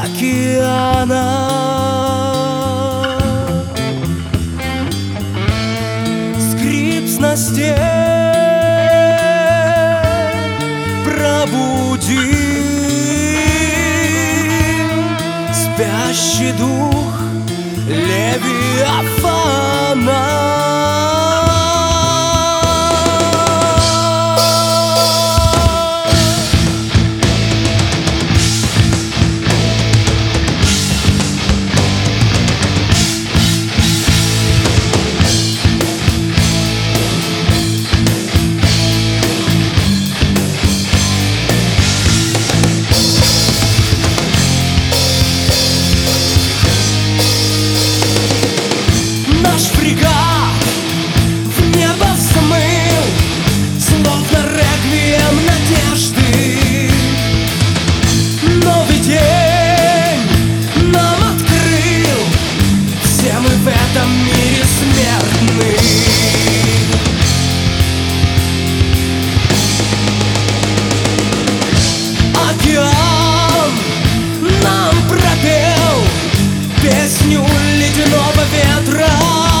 океана. Скрип снастей пробудил спящий дух Левиафана. В этом мире смертны. Океан нам пропел песню ледяного ветра.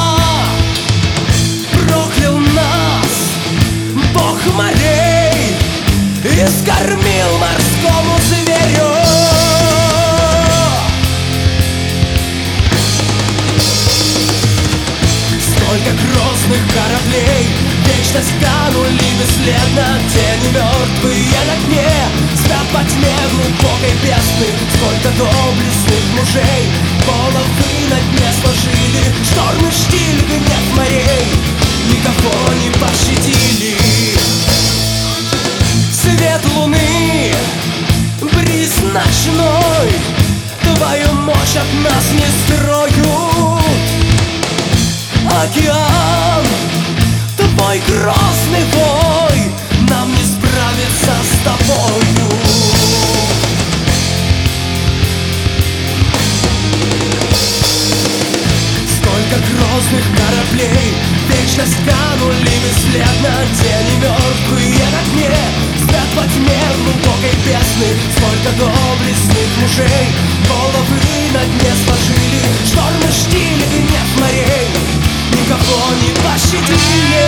Проклял нас Бог морей и скормил морскому зверю. Сколько грозных кораблей вечность канули бесследно. Тени мертвые на дне спят во тьме глубокой бездны. Сколько доблестных мужей головы на дне сложили. Штормы, штиль, гнев морей никого не пощадили. Свет луны, бриз ночной твою мощь от нас не скроют. Океан, твой грозный вой нам не справиться с тобою. Сколько грозных кораблей вечность канули бесследно. Тени мертвые на дне спят во тьме глубокой бездны. Сколько доблестных мужей головы на дне сложили. Штормы, штиль, гнев морей никого не пощадили.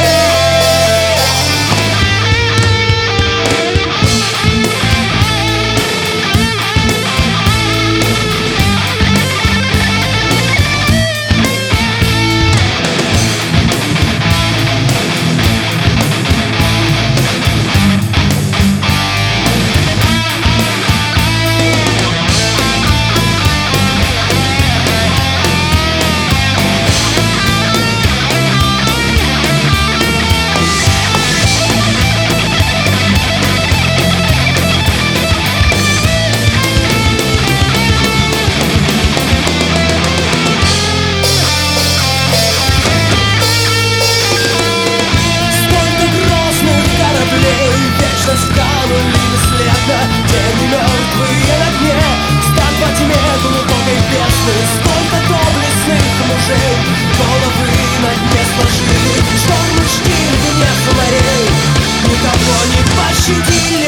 Канули бесследно, тени мертвые на дне спят во тьме глубокой бездны. Сколько доблестных мужей головы на дне сложили. Штормы, штиль, гнев морей никого не пощадили.